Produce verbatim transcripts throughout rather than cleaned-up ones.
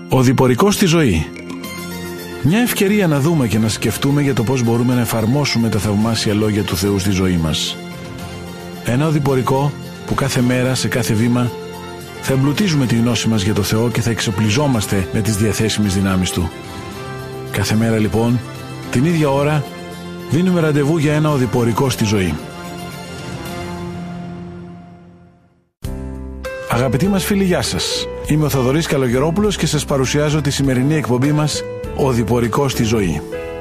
Ο διπορικός στη ζωή. Μια ευκαιρία να δούμε και να σκεφτούμε για το πώς μπορούμε να εφαρμόσουμε τα θαυμάσια λόγια του Θεού στη ζωή μας. Ένα οδηπορικό που κάθε μέρα, σε κάθε βήμα, θα εμπλουτίζουμε τη γνώση μας για το Θεό και θα εξοπλιζόμαστε με τις διαθέσιμες δυνάμεις Του. Κάθε μέρα λοιπόν, την ίδια ώρα, δίνουμε ραντεβού για ένα οδηπορικό στη ζωή. Αγαπητοί μας φίλοι, γεια σας. Είμαι ο Θοδωρής Καλογερόπουλος και σας παρουσιάζω τη σημερινή εκπομπή μας «Οδηπορικό στη ζωή».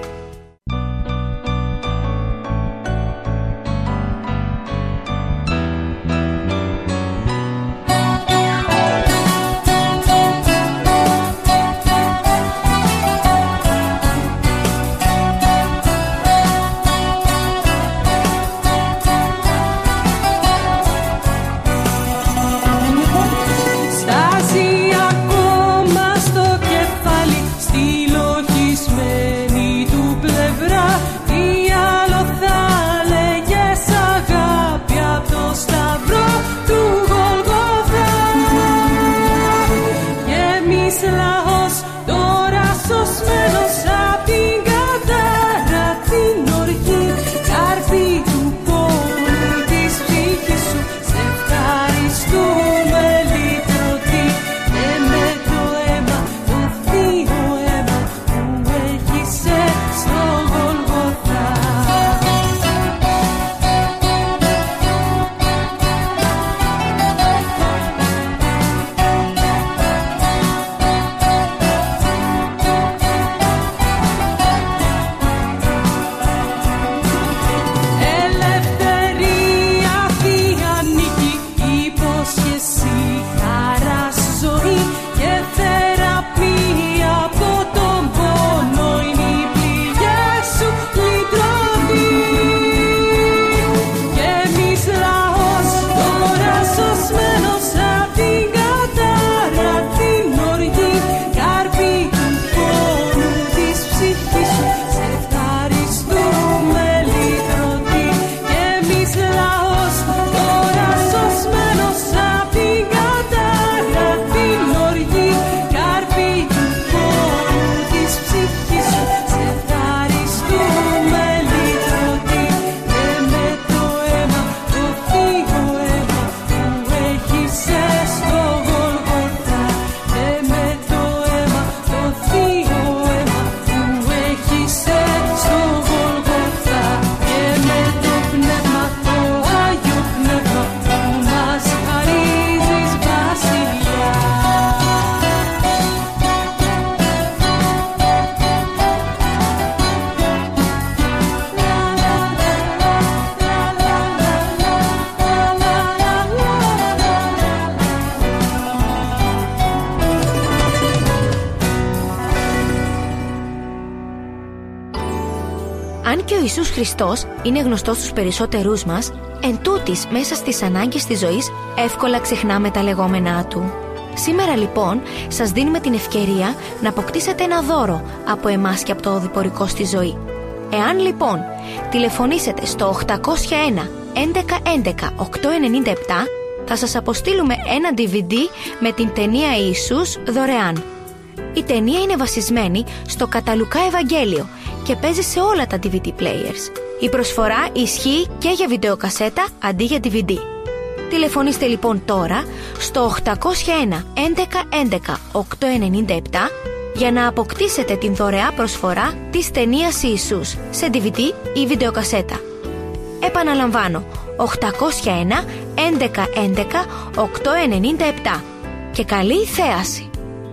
Αν και ο Ιησούς Χριστός είναι γνωστός στους περισσότερούς μας, εν τούτης μέσα στις ανάγκες της ζωής εύκολα ξεχνάμε τα λεγόμενά Του. Σήμερα λοιπόν σας δίνουμε την ευκαιρία να αποκτήσετε ένα δώρο από εμάς και από το οδηπορικό στη ζωή. Εάν λοιπόν τηλεφωνήσετε στο οκτακόσια ένα έντεκα έντεκα οκτακόσια ενενήντα επτά, θα σας αποστείλουμε ένα ντι βι ντι με την ταινία Ιησούς δωρεάν. Η ταινία είναι βασισμένη στο κατά Λουκά Ευαγγέλιο και παίζει σε όλα τα ντι βι ντι players. Η προσφορά ισχύει και για βιντεοκασέτα αντί για ντι βι ντι. Τηλεφωνήστε λοιπόν τώρα στο οκτακόσια ένα έντεκα έντεκα οκτακόσια ενενήντα επτά για να αποκτήσετε την δωρεά προσφορά της ταινίας Ιησούς σε ντι βι ντι ή βιντεοκασέτα. Επαναλαμβάνω, οκτακόσια ένα έντεκα έντεκα οκτακόσια ενενήντα επτά και καλή θέαση.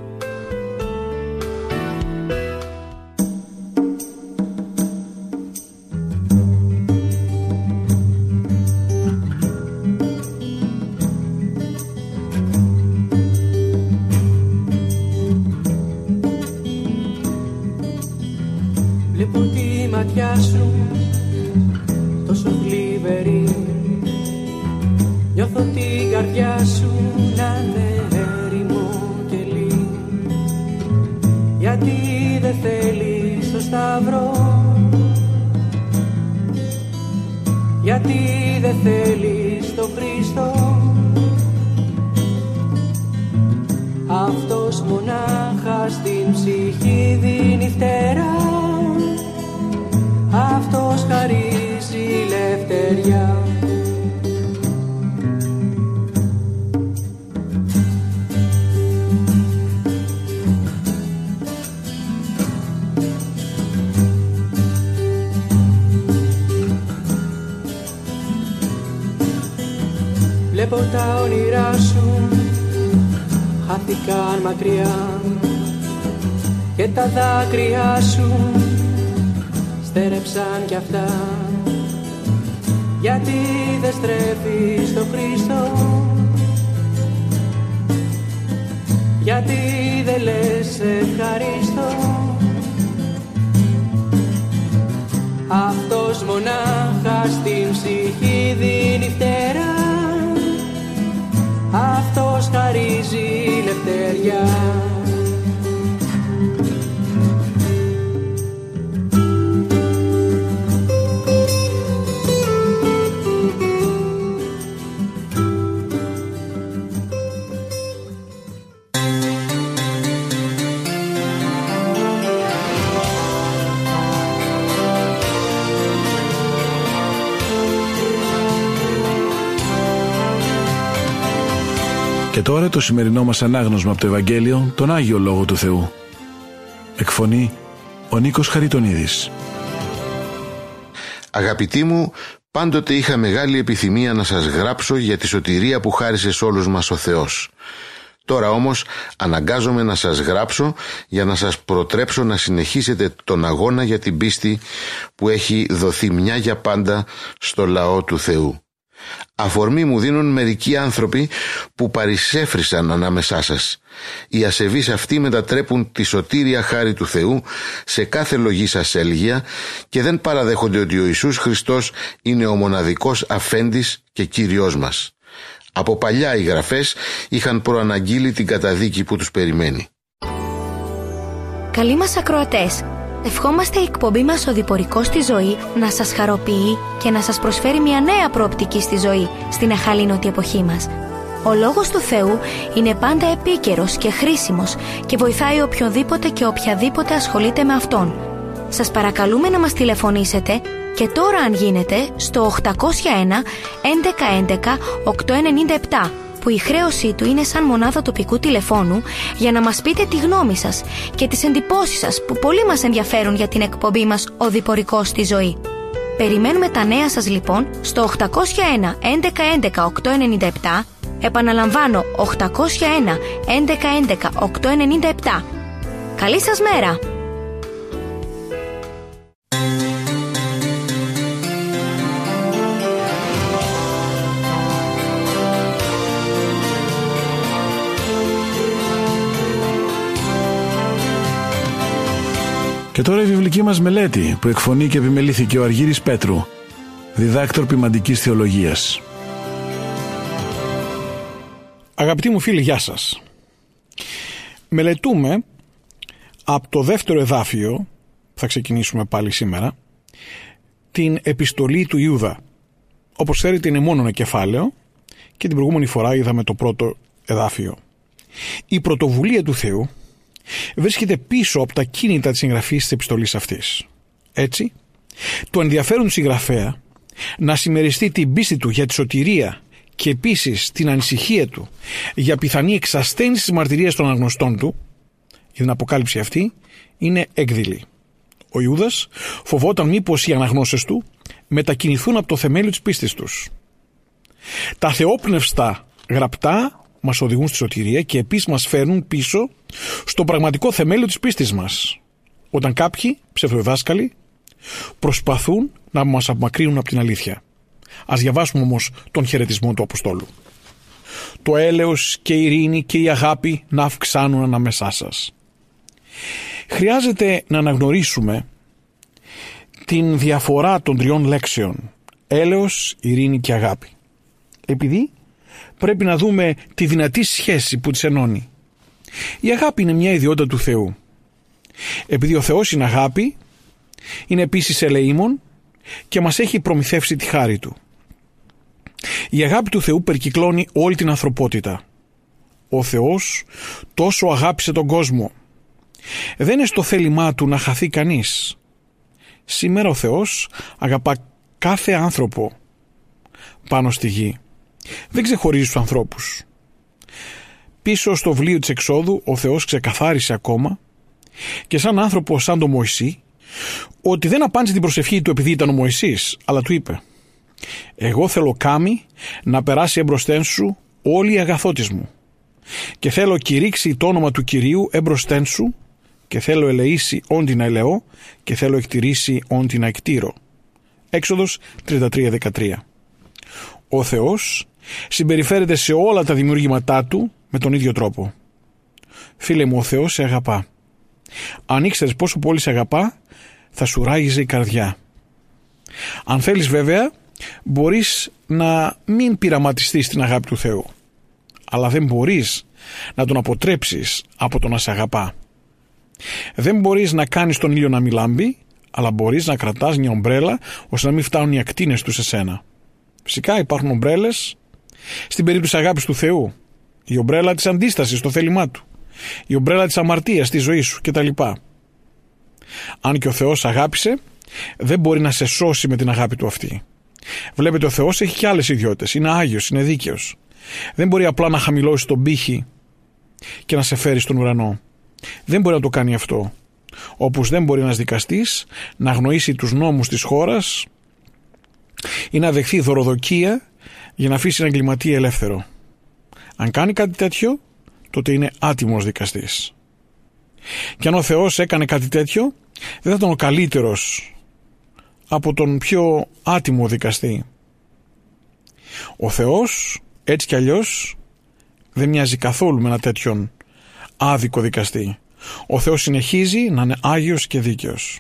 Βλέπω τη ματιά σου τόσο θλιβερή, νιώθω την καρδιά σου να είναι έρημο κελί. Γιατί δεν θέλεις το σταυρό, γιατί δεν θέλεις το Χριστό, αυτός μονάχα στην ψυχή δίνει φτερά, αυτός χαρίζει ελευθεριά. Βλέπω τα όνειρά σου χάθηκαν μακριά και τα δάκρυά σου στέρεψαν κι αυτά. Γιατί δεν στρέφεις το Χριστό, γιατί δεν λες ευχαριστώ. Αυτός μονάχα στην ψυχή δίνει φτερά, αυτός χαρίζει ελευθεριά. Και τώρα το σημερινό μας ανάγνωσμα από το Ευαγγέλιο, τον Άγιο Λόγο του Θεού. Εκφωνεί ο Νίκος Χαριτονίδης. Αγαπητοί μου, πάντοτε είχα μεγάλη επιθυμία να σας γράψω για τη σωτηρία που χάρισε σε όλους μας ο Θεός. Τώρα όμως αναγκάζομαι να σας γράψω για να σας προτρέψω να συνεχίσετε τον αγώνα για την πίστη που έχει δοθεί μια για πάντα στο λαό του Θεού. Αφορμή μου δίνουν μερικοί άνθρωποι που παρισέφρισαν ανάμεσά σας. Οι ασεβείς αυτοί μετατρέπουν τη σωτήρια χάρη του Θεού σε κάθε λογή σας έλγεια και δεν παραδέχονται ότι ο Ιησούς Χριστός είναι ο μοναδικός αφέντης και Κύριος μας. Από παλιά οι γραφές είχαν προαναγγείλει την καταδίκη που τους περιμένει. Καλοί μας ακροατές, ευχόμαστε η εκπομπή μας «Οδηπορικός στη ζωή» να σας χαροποιεί και να σας προσφέρει μια νέα προοπτική στη ζωή στην αχαλήνωτη εποχή μας. Ο Λόγος του Θεού είναι πάντα επίκαιρος και χρήσιμος και βοηθάει οποιονδήποτε και οποιαδήποτε ασχολείται με Αυτόν. Σας παρακαλούμε να μας τηλεφωνήσετε και τώρα αν γίνεται στο οκτακόσια ένα έντεκα έντεκα οκτακόσια ενενήντα επτά, που η χρέωσή του είναι σαν μονάδα τοπικού τηλεφώνου, για να μας πείτε τη γνώμη σας και τις εντυπώσεις σας που πολύ μας ενδιαφέρουν για την εκπομπή μας «Οδηπορικός στη ζωή». Περιμένουμε τα νέα σας λοιπόν στο οκτακόσια ένα έντεκα έντεκα οκτακόσια ενενήντα επτά, επαναλαμβάνω οκτακόσια ένα έντεκα έντεκα οκτακόσια ενενήντα επτά. Καλή σας μέρα! Και τώρα η βιβλική μας μελέτη που εκφωνεί και επιμελήθηκε ο Αργύρης Πέτρου, διδάκτορ ποιμαντικής θεολογίας. Αγαπητοί μου φίλοι, γεια σας. Μελετούμε από το δεύτερο εδάφιο, θα ξεκινήσουμε πάλι σήμερα, την επιστολή του Ιούδα. Όπως ξέρετε είναι μόνο ένα κεφάλαιο και την προηγούμενη φορά είδαμε το πρώτο εδάφιο. Η πρωτοβουλία του Θεού βρίσκεται πίσω από τα κίνητα της συγγραφής της επιστολής αυτής. Έτσι, το ενδιαφέρον του συγγραφέα να συμμεριστεί την πίστη του για τη σωτηρία και επίσης την ανησυχία του για πιθανή εξασθένηση της μαρτυρίας των αγνωστών του, για την αποκάλυψη αυτή, είναι έκδηλη. Ο Ιούδας φοβόταν μήπως οι αναγνώστες του μετακινηθούν από το θεμέλιο της πίστης τους. Τα θεόπνευστα γραπτά μας οδηγούν στη σωτηρία και επίσης μας φέρνουν πίσω στο πραγματικό θεμέλιο της πίστης μας, όταν κάποιοι ψευδοδάσκαλοι προσπαθούν να μας απομακρύνουν από την αλήθεια. Ας διαβάσουμε όμως τον χαιρετισμό του Αποστόλου. Το έλεος και η ειρήνη και η αγάπη να αυξάνουν ανάμεσά σας. Χρειάζεται να αναγνωρίσουμε την διαφορά των τριών λέξεων έλεος, ειρήνη και αγάπη, επειδή πρέπει να δούμε τη δυνατή σχέση που τις ενώνει. Η αγάπη είναι μια ιδιότητα του Θεού. Επειδή ο Θεός είναι αγάπη, είναι επίσης ελεήμων και μας έχει προμηθεύσει τη χάρη Του. Η αγάπη του Θεού περικυκλώνει όλη την ανθρωπότητα. ο Θεός τόσο αγάπησε τον κόσμο. Δεν είναι στο θέλημά του να χαθεί κανείς. Σήμερα ο Θεός αγαπά κάθε άνθρωπο πάνω στη γη. Δεν ξεχωρίζει τους ανθρώπους. Πίσω στο βιβλίο της Εξόδου ο Θεός ξεκαθάρισε ακόμα και σαν άνθρωπο σαν τον Μωυσή ότι δεν απάντησε την προσευχή του επειδή ήταν ο Μωυσής, αλλά του είπε: «Εγώ θέλω κάμι να περάσει εμπροσθέν σου όλη η αγαθότης μου και θέλω κηρύξει το όνομα του Κυρίου εμπροσθέν σου και θέλω ελεήσει όντι να ελεώ και θέλω εκτηρήσει όντι να εκτήρω». Έξοδος τριάντα τρία δεκατρία. Ο Θεός συμπεριφέρεται σε όλα τα δημιουργήματά του με τον ίδιο τρόπο. Φίλε μου, ο Θεός σε αγαπά. Αν ήξερες πόσο πολύ σε αγαπά, θα σου ράγιζε η καρδιά. Αν θέλεις βέβαια, μπορείς να μην πειραματιστείς την αγάπη του Θεού, αλλά δεν μπορείς να τον αποτρέψεις από το να σε αγαπά. Δεν μπορείς να κάνεις τον ήλιο να μην λάμπει, αλλά μπορείς να κρατάς μια ομπρέλα ώστε να μην φτάνουν οι ακτίνες του σε σένα. Φυσικά υπάρχουν ομπρέλες στην περίπτωση αγάπης του Θεού. Η ομπρέλα της αντίστασης στο θέλημά του, η ομπρέλα της αμαρτίας στη ζωή σου κτλ. Αν και ο Θεός αγάπησε, δεν μπορεί να σε σώσει με την αγάπη του αυτή. Βλέπετε, ο Θεός έχει και άλλες ιδιότητες. Είναι Άγιος, είναι δίκαιος. Δεν μπορεί απλά να χαμηλώσει τον πύχη και να σε φέρει στον ουρανό. Δεν μπορεί να το κάνει αυτό. Όπως δεν μπορεί ένας δικαστής να αγνοήσει τους νόμους της χώρας ή να δεχθεί δωροδοκία για να αφήσει έναν εγκληματία ελεύθερο. Αν κάνει κάτι τέτοιο, τότε είναι άτιμος δικαστής. Και αν ο Θεός έκανε κάτι τέτοιο, δεν θα ήταν ο καλύτερος από τον πιο άτιμο δικαστή. Ο Θεός, έτσι κι αλλιώς, δεν μοιάζει καθόλου με ένα τέτοιον άδικο δικαστή. Ο Θεός συνεχίζει να είναι Άγιος και δίκαιος.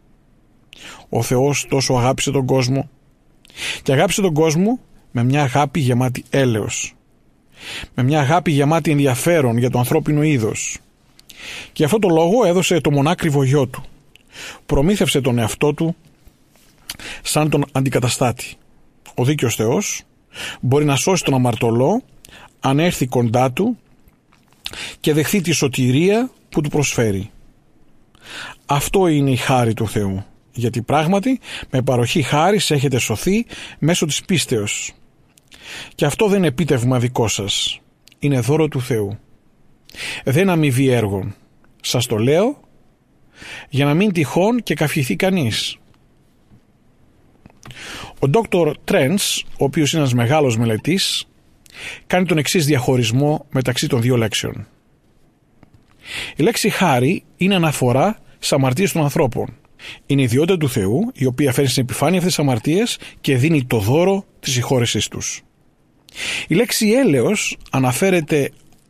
Ο Θεός τόσο αγάπησε τον κόσμο και αγάπησε τον κόσμο με μια αγάπη γεμάτη έλεος, με μια αγάπη γεμάτη ενδιαφέρον για το ανθρώπινο είδος. Και γι' αυτό το λόγο έδωσε το μονάκριβο γιο του. Προμήθευσε τον εαυτό του σαν τον αντικαταστάτη. Ο δίκαιος Θεός μπορεί να σώσει τον αμαρτωλό αν έρθει κοντά του και δεχθεί τη σωτηρία που του προσφέρει. Αυτό είναι η χάρη του Θεού, γιατί πράγματι με παροχή χάρις έχετε σωθεί μέσω της πίστεως. Και αυτό δεν είναι επίτευγμα δικό σας, είναι δώρο του Θεού. Δεν αμοιβή έργων. Σας το λέω για να μην τυχόν και καυχηθεί κανείς. Ο Δόκτωρ Τρέντς, ο οποίος είναι ένας μεγάλος μελετής, κάνει τον εξής διαχωρισμό μεταξύ των δύο λέξεων. Η λέξη χάρη είναι αναφορά στις αμαρτίες των ανθρώπων. Είναι η ιδιότητα του Θεού, η οποία φέρνει στην επιφάνεια αυτές τις αμαρτίες και δίνει το δώρο της συγχώρεσής τους. Η λέξη έλεος αναφέρεται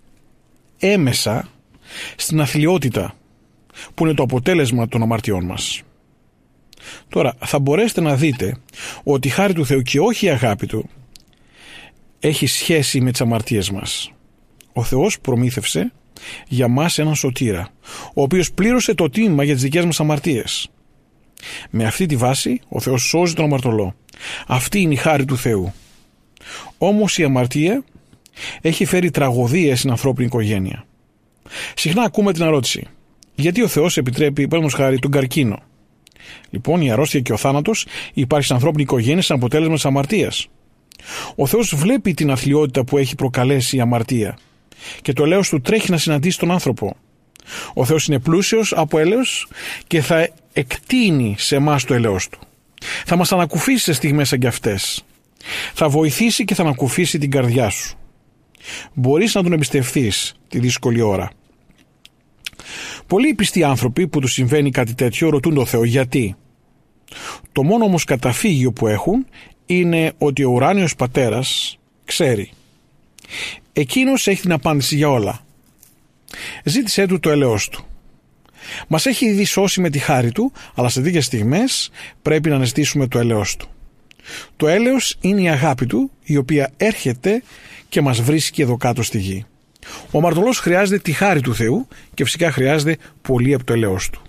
έμεσα στην αθλιότητα που είναι το αποτέλεσμα των αμαρτιών μας. Τώρα θα μπορέσετε να δείτε ότι η χάρη του Θεού και όχι η αγάπη του έχει σχέση με τις αμαρτίες μας. Ο Θεός προμήθευσε για μας έναν σωτήρα, ο οποίος πλήρωσε το τίμημα για τις δικές μας αμαρτίες. Με αυτή τη βάση ο Θεός σώζει τον αμαρτωλό. Αυτή είναι η χάρη του Θεού. Όμως η αμαρτία έχει φέρει τραγωδίες στην ανθρώπινη οικογένεια. Συχνά ακούμε την ερώτηση: γιατί ο Θεός επιτρέπει, παραδείγματος χάρη, τον καρκίνο? Λοιπόν, η αρρώστια και ο θάνατος υπάρχει στην ανθρώπινη οικογένεια σαν αποτέλεσμα της αμαρτίας. Ο Θεός βλέπει την αθλιότητα που έχει προκαλέσει η αμαρτία και το έλεος του τρέχει να συναντήσει τον άνθρωπο. Ο Θεός είναι πλούσιος από έλεος και θα εκτείνει σε εμάς το έλεος του. Θα μας ανακουφίσει σε στιγμές σαν κι αυτές. Θα βοηθήσει και θα ανακουφίσει την καρδιά σου. Μπορείς να τον εμπιστευθείς τη δύσκολη ώρα. Πολλοί πιστοί άνθρωποι που τους συμβαίνει κάτι τέτοιο ρωτούν τον Θεό γιατί. Το μόνο όμως καταφύγιο που έχουν είναι ότι ο ουράνιος πατέρας ξέρει. Εκείνος έχει την απάντηση για όλα. Ζήτησέ του το έλεος του. Μας έχει ήδη σώσει με τη χάρη του, αλλά σε τέτοιες στιγμές πρέπει να αναζητήσουμε το έλεος του. Το έλεος είναι η αγάπη του, η οποία έρχεται και μας βρίσκει εδώ κάτω στη γη. Ο αμαρτωλός χρειάζεται τη χάρη του Θεού και φυσικά χρειάζεται πολύ από το έλεος του.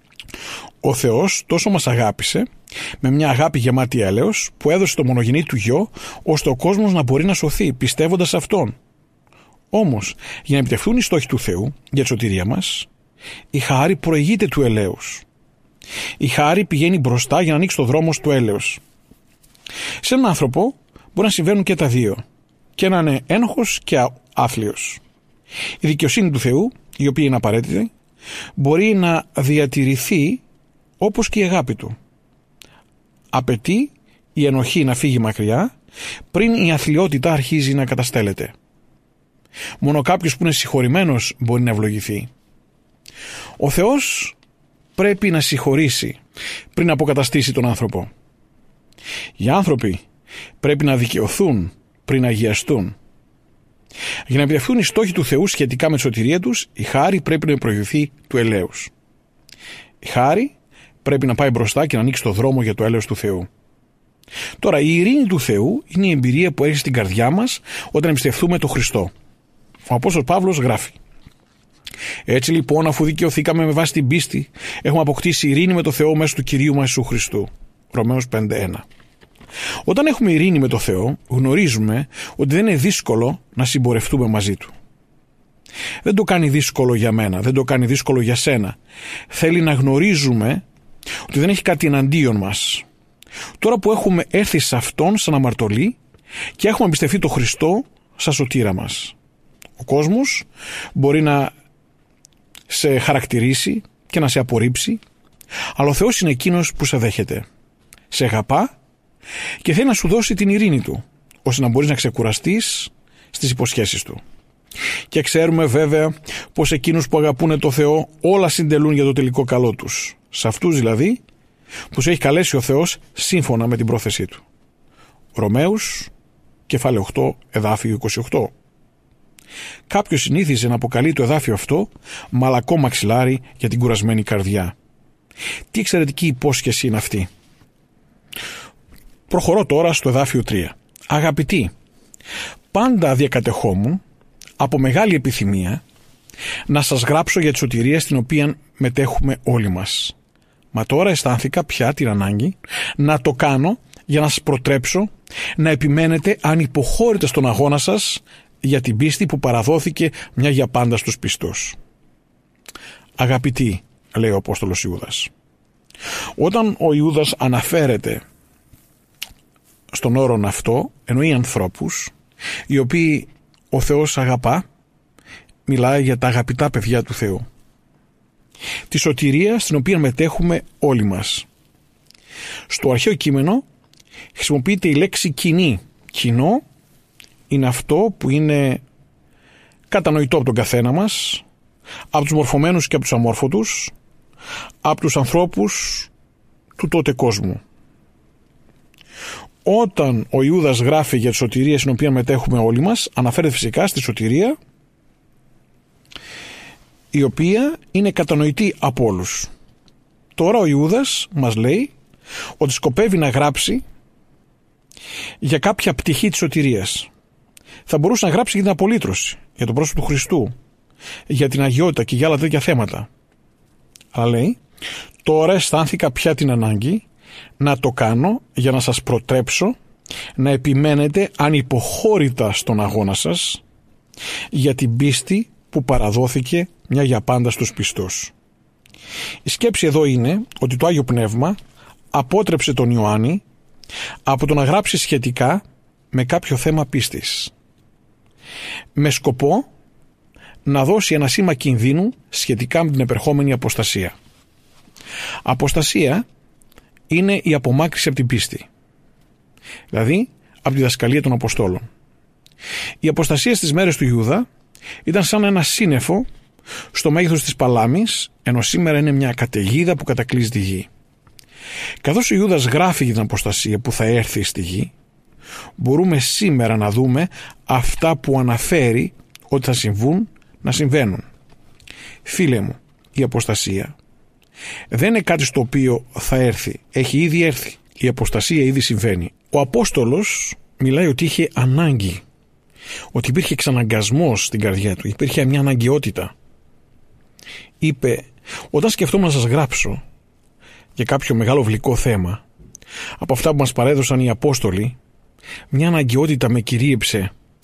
Ο Θεός τόσο μας αγάπησε, με μια αγάπη γεμάτη έλεος, που έδωσε το μονογενή του γιο, ώστε ο κόσμος να μπορεί να σωθεί πιστεύοντας αυτόν. Όμως, για να επιτευχθούν οι στόχοι του Θεού για τη σωτηρία μας, η χάρη προηγείται του ελέους. Η χάρη πηγαίνει μπροστά για να ανοίξει το δρόμο του έλεος. Σε έναν άνθρωπο μπορεί να συμβαίνουν και τα δύο, και να είναι ένοχος και άθλιος. Η δικαιοσύνη του Θεού, η οποία είναι απαραίτητη, μπορεί να διατηρηθεί όπως και η αγάπη του. Απαιτεί η ενοχή να φύγει μακριά πριν η αθλιότητα αρχίζει να καταστέλλεται. Μόνο κάποιος που είναι συγχωρημένος μπορεί να ευλογηθεί. Ο Θεός πρέπει να συγχωρήσει πριν αποκαταστήσει τον άνθρωπο. Οι άνθρωποι πρέπει να δικαιωθούν πριν αγιαστούν. Για να επιτευχθούν οι στόχοι του Θεού σχετικά με τη σωτηρία τους, η χάρη πρέπει να προηγηθεί του ελέους. Η χάρη πρέπει να πάει μπροστά και να ανοίξει το δρόμο για το έλεος του Θεού. Τώρα, η ειρήνη του Θεού είναι η εμπειρία που έχει στην καρδιά μας όταν εμπιστευτούμε τον Χριστό. Ο Απόστολος Παύλος γράφει: «Έτσι λοιπόν, αφού δικαιωθήκαμε με βάση την πίστη, έχουμε αποκτήσει ειρήνη με το Θεό μέσω του Κυρίου μας Ιησού Χριστού». Ρωμαίους πέντε ένα. Όταν έχουμε ειρήνη με το Θεό, γνωρίζουμε ότι δεν είναι δύσκολο να συμπορευτούμε μαζί Του. Δεν το κάνει δύσκολο για μένα, δεν το κάνει δύσκολο για σένα. Θέλει να γνωρίζουμε ότι δεν έχει κάτι εναντίον μας. Τώρα που έχουμε έρθει σε Αυτόν σαν αμαρτωλοί και έχουμε εμπιστευτεί τον Χριστό σαν σωτήρα μας. Ο κόσμος μπορεί να σε χαρακτηρίσει και να σε απορρίψει, αλλά ο Θεός είναι εκείνος που σε δέχεται. Σε αγαπά και θέλει να σου δώσει την ειρήνη Του, ώστε να μπορείς να ξεκουραστείς στις υποσχέσεις Του. Και ξέρουμε βέβαια πως εκείνους που αγαπούν το Θεό όλα συντελούν για το τελικό καλό τους. Σε αυτούς δηλαδή που σε έχει καλέσει ο Θεός σύμφωνα με την πρόθεσή Του. Ρωμαίους, κεφάλαιο οκτώ, εδάφιο είκοσι οκτώ. Κάποιος συνήθιζε να αποκαλεί το εδάφιο αυτό μαλακό μαξιλάρι για την κουρασμένη καρδιά. Τι εξαιρετική υπόσχεση είναι αυτή. Προχωρώ τώρα στο εδάφιο τρία. Αγαπητοί, πάντα διακατεχόμουν από μεγάλη επιθυμία να σας γράψω για τη σωτηρία στην οποία μετέχουμε όλοι μας. Μα τώρα αισθάνθηκα πια την ανάγκη να το κάνω για να σας προτρέψω να επιμένετε ανυποχώρητα στον αγώνα σας για την πίστη που παραδόθηκε μια για πάντα στους πιστούς. Αγαπητοί, λέει ο Απόστολος Ιούδας. Όταν ο Ιούδας αναφέρεται στον όρον αυτό, εννοεί ανθρώπους οι οποίοι ο Θεός αγαπά, μιλάει για τα αγαπητά παιδιά του Θεού. Τη σωτηρία στην οποία μετέχουμε όλοι μας. Στο αρχαίο κείμενο χρησιμοποιείται η λέξη κοινή. Κοινό είναι αυτό που είναι κατανοητό από τον καθένα μας, από τους μορφωμένους και από τους αμόρφωτους, από τους ανθρώπους του τότε κόσμου. Όταν ο Ιούδας γράφει για τη σωτηρία στην οποία μετέχουμε όλοι μας, αναφέρεται φυσικά στη σωτηρία η οποία είναι κατανοητή από όλους. Τώρα ο Ιούδας μας λέει ότι σκοπεύει να γράψει για κάποια πτυχή της σωτηρίας. Θα μπορούσε να γράψει για την απολύτρωση, για το πρόσωπο του Χριστού, για την αγιότητα και για άλλα τέτοια θέματα. Αλλά λέει, τώρα αισθάνθηκα πια την ανάγκη να το κάνω για να σας προτρέψω να επιμένετε ανυποχώρητα στον αγώνα σας για την πίστη που παραδόθηκε μια για πάντα στους πιστούς. Η σκέψη εδώ είναι ότι το Άγιο Πνεύμα απότρεψε τον Ιωάννη από το να γράψει σχετικά με κάποιο θέμα πίστης, με σκοπό να δώσει ένα σήμα κινδύνου σχετικά με την επερχόμενη αποστασία. Αποστασία είναι η απομάκρυνση από την πίστη, δηλαδή από τη διδασκαλία των Αποστόλων. Η αποστασία στις μέρες του Ιούδα ήταν σαν ένα σύννεφο στο μέγεθος της παλάμης, ενώ σήμερα είναι μια καταιγίδα που κατακλείζει τη γη. Καθώς ο Ιούδας γράφει για την αποστασία που θα έρθει στη γη, μπορούμε σήμερα να δούμε αυτά που αναφέρει ότι θα συμβούν να συμβαίνουν. Φίλε μου, η αποστασία δεν είναι κάτι στο οποίο θα έρθει. Έχει ήδη έρθει. Η αποστασία ήδη συμβαίνει. Ο Απόστολος μιλάει ότι είχε ανάγκη, ότι υπήρχε εξαναγκασμός στην καρδιά του, υπήρχε μια αναγκαιότητα. Είπε, όταν σκεφτόμουν να σας γράψω για κάποιο μεγάλο βλικό θέμα, από αυτά που μας παρέδωσαν οι Απόστολοι, μια αναγκαιότητα με κυρίεψε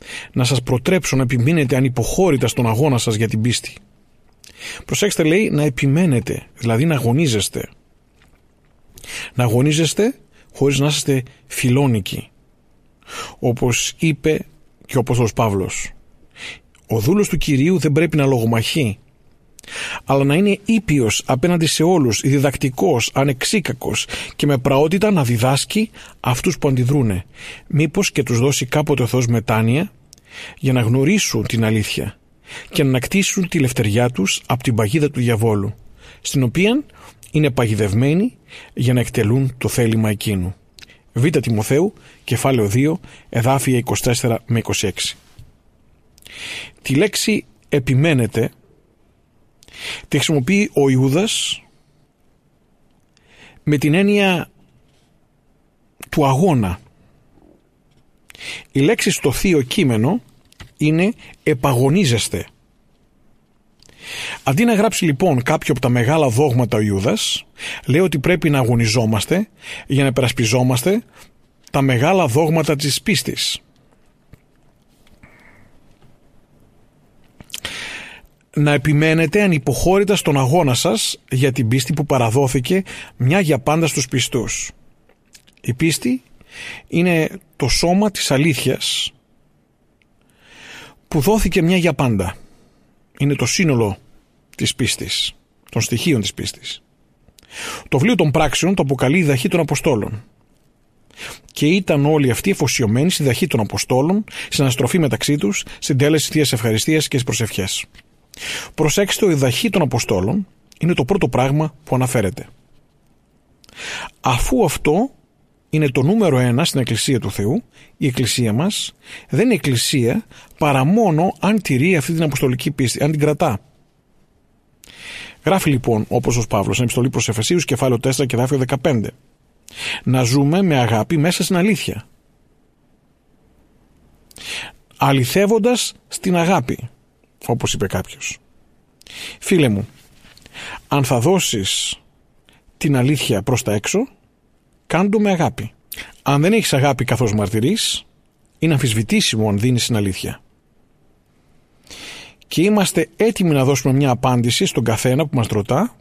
να σας προτρέψω να επιμείνετε ανυποχώρητα στον αγώνα σας για την πίστη. Προσέξτε, λέει, να επιμένετε, δηλαδή να αγωνίζεστε. Να αγωνίζεστε χωρίς να είστε φιλόνικοι. Όπως είπε και ο Απόστολος Παύλος, ο δούλος του Κυρίου δεν πρέπει να λογομαχεί, αλλά να είναι ήπιος απέναντι σε όλους, διδακτικός, ανεξίκακος και με πραότητα να διδάσκει αυτούς που αντιδρούνε, μήπως και τους δώσει κάποτε ο Θεός μετάνοια για να γνωρίσουν την αλήθεια και να ανακτήσουν τη λευτεριά τους από την παγίδα του διαβόλου, στην οποία είναι παγιδευμένοι για να εκτελούν το θέλημα εκείνου. Β. Τιμοθέου, κεφάλαιο δύο, εδάφια είκοσι τέσσερα με είκοσι έξι. Τη λέξη επιμένετε τη χρησιμοποιεί ο Ιούδας με την έννοια του αγώνα. Η λέξη στο θείο κείμενο είναι επαγωνίζεστε. Αντί να γράψει λοιπόν κάποιο από τα μεγάλα δόγματα ο Ιούδας, λέει ότι πρέπει να αγωνιζόμαστε για να περασπιζόμαστε τα μεγάλα δόγματα της πίστης. Να επιμένετε ανυποχώρητα στον αγώνα σας για την πίστη που παραδόθηκε μια για πάντα στους πιστούς. Η πίστη είναι το σώμα της αλήθειας που δόθηκε μια για πάντα. Είναι το σύνολο της πίστης, των στοιχείων της πίστης. Το βιβλίο των πράξεων το αποκαλεί η διδαχή των Αποστόλων. Και ήταν όλοι αυτοί εφοσιωμένοι στη διδαχή των Αποστόλων, στην αναστροφή μεταξύ τους, στην τέλεση θείας ευχαριστίας και στις προσευχές. Προσέξτε, η διδαχή των Αποστόλων είναι το πρώτο πράγμα που αναφέρεται. Αφού αυτό είναι το νούμερο ένα στην Εκκλησία του Θεού, η Εκκλησία μας δεν είναι Εκκλησία παρά μόνο αν τηρεί αυτή την αποστολική πίστη, αν την κρατά. Γράφει λοιπόν ο Απόστολος Παύλος στην επιστολή προς Εφεσίους, κεφάλαιο τέσσερα και εδάφιο δεκαπέντε, να ζούμε με αγάπη μέσα στην αλήθεια, αληθεύοντας στην αγάπη, όπως είπε κάποιος. Φίλε μου, αν θα δώσεις την αλήθεια προς τα έξω, κάντο με αγάπη. Αν δεν έχεις αγάπη καθώς μαρτυρείς, είναι αμφισβητήσιμο αν δίνεις την αλήθεια. Και είμαστε έτοιμοι να δώσουμε μια απάντηση στον καθένα που μας ρωτά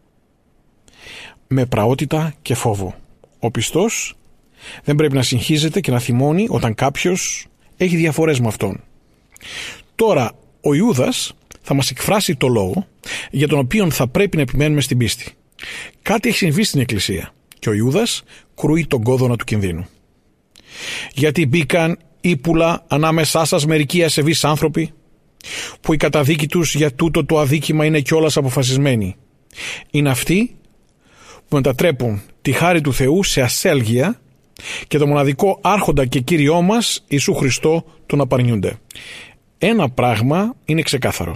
με πραότητα και φόβο. Ο πιστός δεν πρέπει να συγχύζεται και να θυμώνει όταν κάποιος έχει διαφορές με αυτόν. Τώρα ο Ιούδας θα μας εκφράσει το λόγο για τον οποίο θα πρέπει να επιμένουμε στην πίστη. Κάτι έχει συμβεί στην Εκκλησία και ο Ιούδας κρούει τον κόδωνα του κινδύνου. Γιατί μπήκαν ύπουλα ανάμεσά σας μερικοί ασεβείς άνθρωποι, που η καταδίκη τους για τούτο το αδίκημα είναι κιόλας αποφασισμένη. Είναι αυτοί που μετατρέπουν τη χάρη του Θεού σε ασέλγεια και το μοναδικό άρχοντα και Κύριό μας Ιησού Χριστό τον απαρνιούνται. Ένα πράγμα είναι ξεκάθαρο.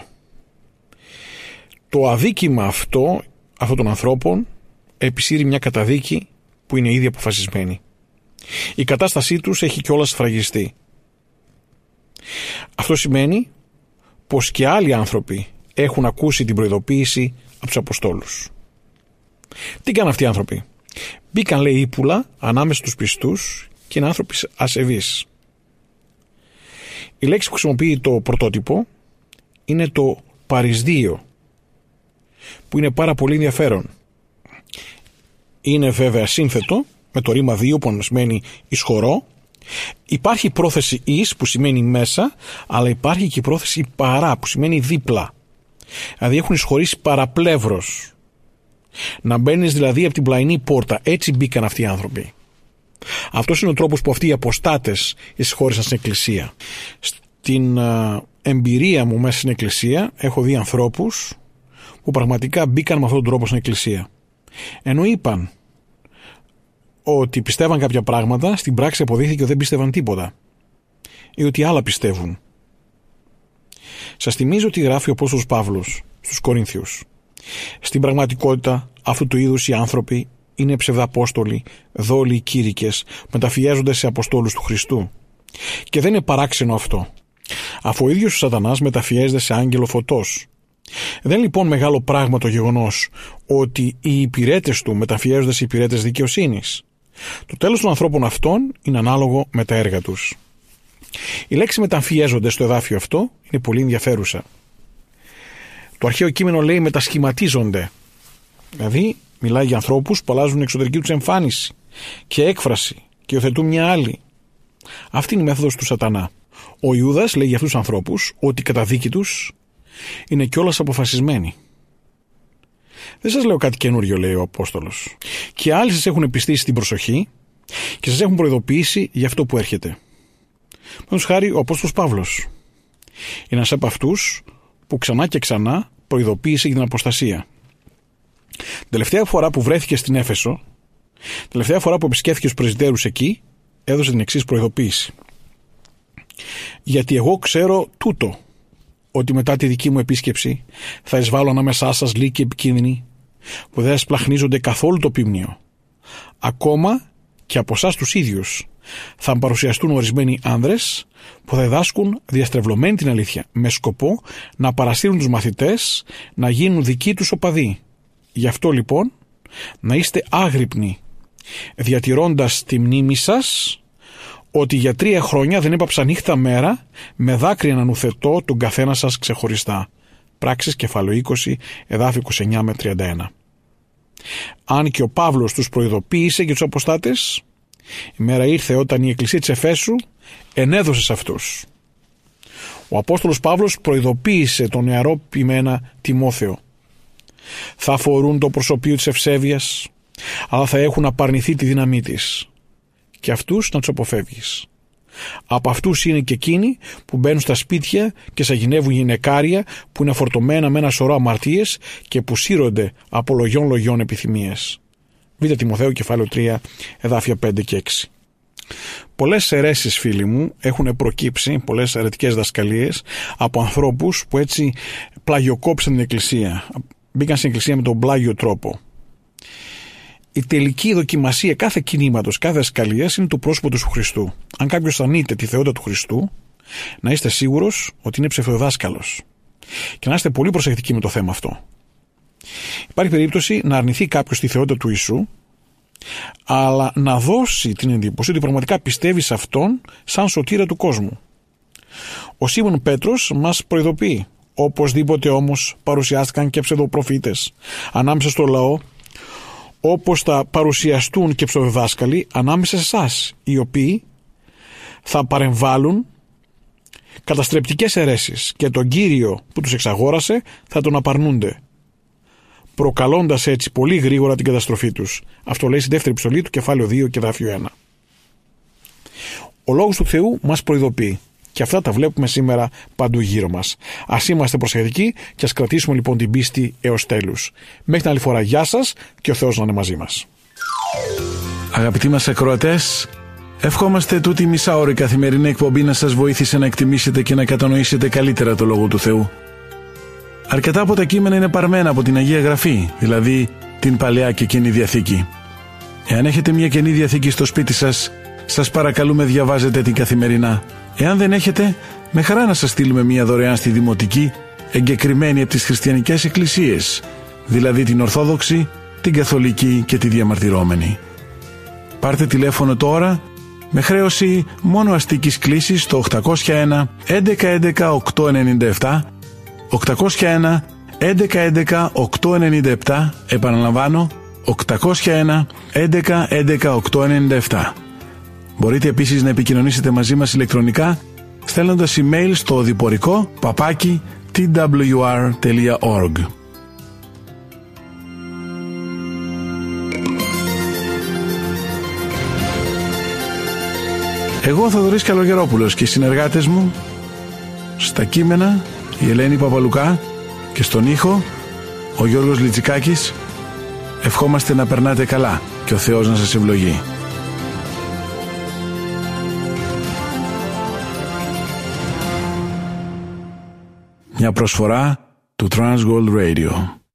Το αδίκημα αυτό αυτών των ανθρώπων επισύρει μια καταδίκη που είναι ήδη αποφασισμένη. Η κατάστασή τους έχει κιόλας σφραγιστεί. Αυτό σημαίνει πως και άλλοι άνθρωποι έχουν ακούσει την προειδοποίηση από τους Αποστόλους. Τι κάνουν αυτοί οι άνθρωποι? Μπήκαν, λέει, ύπουλα ανάμεσα στους πιστούς και είναι άνθρωποι ασεβείς. Η λέξη που χρησιμοποιεί το πρωτότυπο είναι το παρισδείο, που είναι πάρα πολύ ενδιαφέρον. Είναι βέβαια σύνθετο με το ρήμα δύο που σημαίνει εισχωρώ. Υπάρχει πρόθεση εις που σημαίνει μέσα, αλλά υπάρχει και η πρόθεση παρά που σημαίνει δίπλα. Δηλαδή έχουν εισχωρήσει παραπλεύρος. Να μπαίνεις δηλαδή από την πλαϊνή πόρτα. Έτσι μπήκαν αυτοί οι άνθρωποι. Αυτός είναι ο τρόπος που αυτοί οι αποστάτες εισχώρησαν στην Εκκλησία. Στην α, εμπειρία μου μέσα στην Εκκλησία έχω δει ανθρώπους που πραγματικά μπήκαν με αυτόν τον τρόπο στην Εκκλησία. Ενώ είπαν ότι πιστεύαν κάποια πράγματα, στην πράξη αποδείχθηκε ότι δεν πίστευαν τίποτα ή ότι άλλα πιστεύουν. Σας θυμίζω τι γράφει ο Απόστολος Παύλος στους Κορίνθιους. Στην πραγματικότητα αυτού του είδους οι άνθρωποι είναι ψευδαπόστολοι, δόλοι, κήρυκες, μεταφιέζονται σε αποστόλους του Χριστού. Και δεν είναι παράξενο αυτό, αφού ο ίδιος ο Σατανάς μεταφιέζεται σε άγγελο φωτός. Δεν είναι λοιπόν μεγάλο πράγμα το γεγονός ότι οι υπηρέτες του μεταφιέζονται σε υπηρέτες δικαιοσύνης. Το τέλος των ανθρώπων αυτών είναι ανάλογο με τα έργα τους. Η λέξη μεταμφιέζονται στο εδάφιο αυτό είναι πολύ ενδιαφέρουσα. Το αρχαίο κείμενο λέει μετασχηματίζονται. Δηλαδή μιλάει για ανθρώπους που αλλάζουν εξωτερική τους εμφάνιση και έκφραση και υιοθετούν μια άλλη. Αυτή είναι η μέθοδος του σατανά. Ο Ιούδας λέει για αυτούς τους ανθρώπους ότι η καταδίκη τους είναι κιόλας αποφασισμένη. Δεν σας λέω κάτι καινούριο, λέει ο Απόστολος. Και άλλοι σας έχουν επιστήσει την προσοχή και σας έχουν προειδοποιήσει για αυτό που έρχεται. Παραδείγματος χάρη ο Απόστολος Παύλος. Είναι ένας από αυτούς που ξανά και ξανά προειδοποίησε για την αποστασία. Την τελευταία φορά που βρέθηκε στην Έφεσο, την τελευταία φορά που επισκέφθηκε τους πρεσβυτέρους εκεί, έδωσε την εξής προειδοποίηση. Γιατί εγώ ξέρω τούτο, ότι μετά τη δική μου επίσκεψη θα εισβάλλω ανάμεσά σας λύκοι επικίνδυνοι που δεν σπλαχνίζονται καθόλου το ποιμνίο. Ακόμα και από εσάς τους ίδιους θα παρουσιαστούν ορισμένοι άνδρες που θα διδάσκουν διαστρεβλωμένη την αλήθεια με σκοπό να παρασύρουν τους μαθητές να γίνουν δικοί τους οπαδοί. Γι' αυτό λοιπόν να είστε άγρυπνοι, διατηρώντας τη μνήμη σας ότι για τρία χρόνια δεν έπαψα νύχτα μέρα με δάκρυα να νουθετώ τον καθένα σας ξεχωριστά. Πράξεις κεφάλαιο είκοσι, εδάφιο είκοσι εννιά με τριάντα ένα. Αν και ο Παύλος τους προειδοποίησε για τους αποστάτες, η μέρα ήρθε όταν η εκκλησία της Εφέσου ενέδωσε σε αυτούς. Ο Απόστολος Παύλος προειδοποίησε τον νεαρό ποιμένα Τιμόθεο. Θα φορούν το προσωπείο της ευσέβειας, αλλά θα έχουν απαρνηθεί τη δύναμή της. Και αυτούς να τους αποφεύγεις. Από αυτούς είναι και εκείνοι που μπαίνουν στα σπίτια και σαγηνεύουν γυναικάρια που είναι φορτωμένα με ένα σωρό αμαρτίες και που σύρονται από λογιών λογιών επιθυμίες. Β' Τιμοθέου κεφάλαιο τρία, εδάφια πέντε και έξι. Πολλές αιρέσεις, φίλοι μου, έχουν προκύψει, πολλές αιρετικές δασκαλίες από ανθρώπους που έτσι πλαγιοκόψαν την εκκλησία. Μπήκαν στην εκκλησία με τον πλάγιο τρόπο. Η τελική δοκιμασία κάθε κινήματος, κάθε δασκαλίας είναι το πρόσωπο του Χριστού. Αν κάποιος αρνείται τη θεότητα του Χριστού, να είστε σίγουρος ότι είναι ψευτοδάσκαλος. Και να είστε πολύ προσεκτικοί με το θέμα αυτό. Υπάρχει περίπτωση να αρνηθεί κάποιος τη θεότητα του Ιησού, αλλά να δώσει την εντύπωση ότι πραγματικά πιστεύει σε αυτόν σαν σωτήρα του κόσμου. Ο Σίμων Πέτρος μας προειδοποιεί. Οπωσδήποτε όμως παρουσιάστηκαν και ψευδοπροφήτες ανάμεσα στο λαό, όπως θα παρουσιαστούν και ψευδοδάσκαλοι ανάμεσα σε εσάς, οι οποίοι θα παρεμβάλλουν καταστρεπτικές αιρέσεις και τον Κύριο που τους εξαγόρασε θα τον απαρνούνται, προκαλώντας έτσι πολύ γρήγορα την καταστροφή τους. Αυτό λέει στη δεύτερη επιστολή του κεφάλαιο δύο και εδάφιο ένα. Ο Λόγος του Θεού μας προειδοποιεί και αυτά τα βλέπουμε σήμερα παντού γύρω μας. Ας είμαστε προσεκτικοί και ας κρατήσουμε λοιπόν την πίστη έως τέλους. Μέχρι την άλλη φορά, γεια σας και ο Θεός να είναι μαζί μας. Αγαπητοί μας ακροατές, ευχόμαστε τούτη η μισάωρη καθημερινή εκπομπή να σας βοήθησε να εκτιμήσετε και να κατανοήσετε καλύτερα το Λόγο του Θεού. Αρκετά από τα κείμενα είναι παρμένα από την Αγία Γραφή, δηλαδή την Παλαιά και Καινή Διαθήκη. Εάν έχετε μια Καινή Διαθήκη στο σπίτι σας, σας παρακαλούμε διαβάζετε την καθημερινά. Εάν δεν έχετε, με χαρά να σας στείλουμε μια δωρεάν στη Δημοτική, εγκεκριμένη από τις χριστιανικές εκκλησίες, δηλαδή την Ορθόδοξη, την Καθολική και τη Διαμαρτυρόμενη. Πάρτε τηλέφωνο τώρα με χρέωση μόνο αστικής κλήσης στο οκτακόσια ένα έντεκα έντεκα οκτακόσια ενενήντα επτά, οκτακόσια ένα έντεκα έντεκα οκτακόσια ενενήντα επτά, επαναλαμβάνω οκτακόσια ένα έντεκα έντεκα οκτακόσια ενενήντα επτά. Μπορείτε επίσης να επικοινωνήσετε μαζί μας ηλεκτρονικά στέλνοντας email στο διπορικό παπάκι τι ντάμπλιου αρ τελεία org. Εγώ ο Θοδωρής Καλογερόπουλος και οι συνεργάτες μου στα κείμενα η Ελένη Παπαλουκά και στον ήχο ο Γιώργος Λιτσικάκης ευχόμαστε να περνάτε καλά και ο Θεός να σας ευλογεί. Μια προσφορά του Transworld Radio.